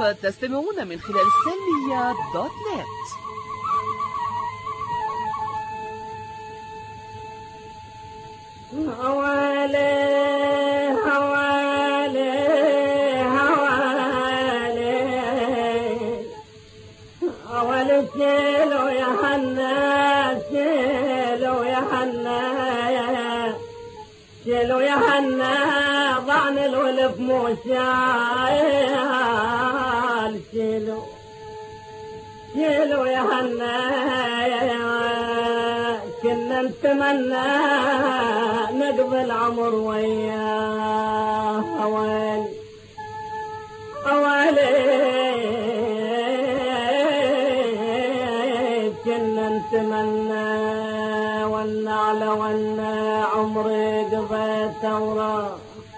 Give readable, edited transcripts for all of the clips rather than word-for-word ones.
وتستمعون من خلال السلمية دوت نت. هوالي هوالي هوالي هوالي شيلو يا حنا شيلو يا حنا شيلو يا حنا ضعن الولف موشال شيلو شيلو يا حنا كنا نتمنى نقضي العمر وياه هوالي هوالي كنا نتمنى والنعل وانا عمري قضيته وراح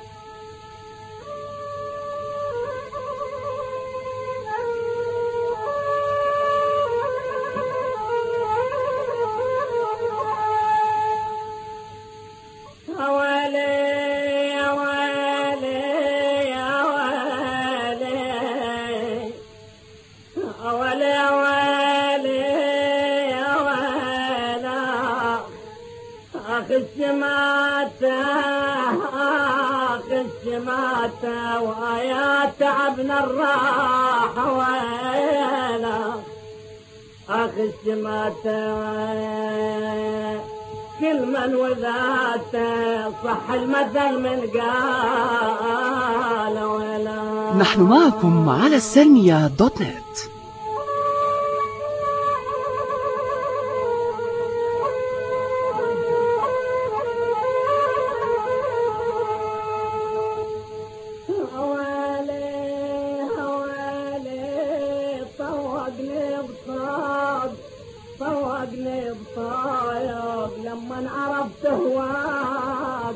الشماتة ويا تعبنا الراحة ويلا أخ الشماتة كل من وذاته صح المثل من قال ويلا. نحن معكم على السلمية دوت نت. صوقني بصايق لما عرفت هواك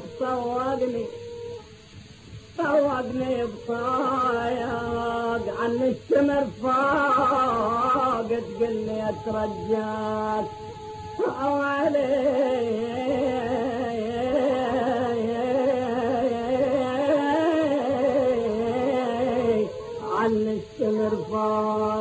صوقني بصايق عن الشمر فاق تقلي اترجاك حوالي عن الشمر فاق